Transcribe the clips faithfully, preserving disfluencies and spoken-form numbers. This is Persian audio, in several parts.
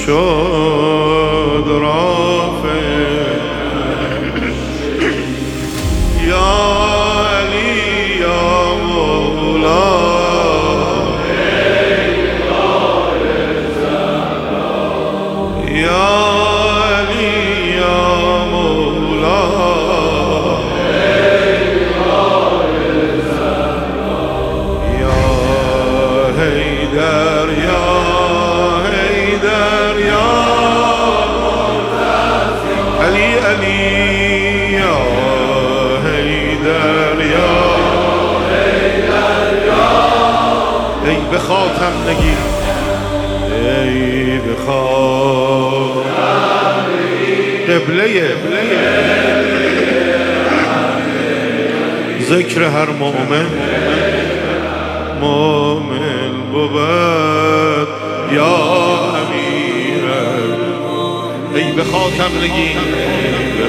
شد رافع یا علی یا مولا یا علی یا مولا یا حیدر یا حیدر یا علی علی یا حیدر یا ای به خاتم نگیر ای به خاتم قبله ذکر هر مؤمن مؤمن بود یا امیر ای به خاتم نگیر ای به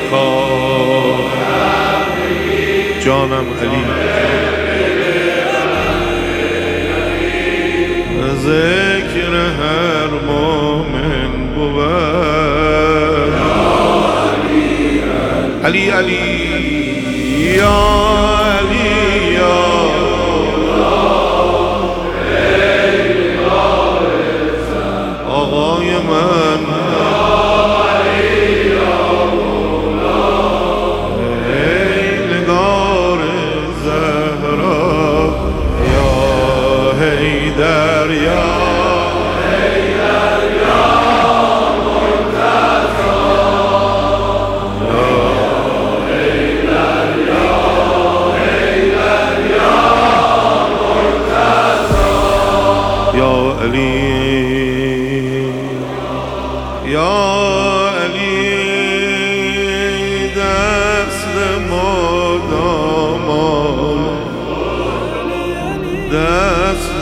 خاتم جانم علی ذکر هر مومن بود علی علی یا علی یا آقای من ای نگار زهرا یا حیدر یا یا علی دست مادامان دست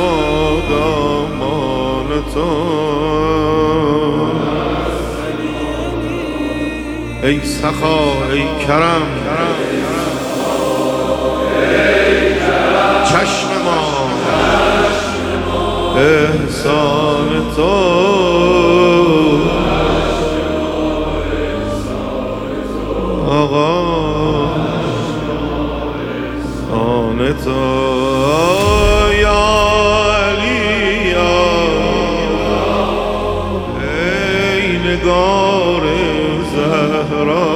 مادامان تو ای سخا ای کرم چشم ما احسان تو آقا آن تو یا علی یا ای نگار زهرا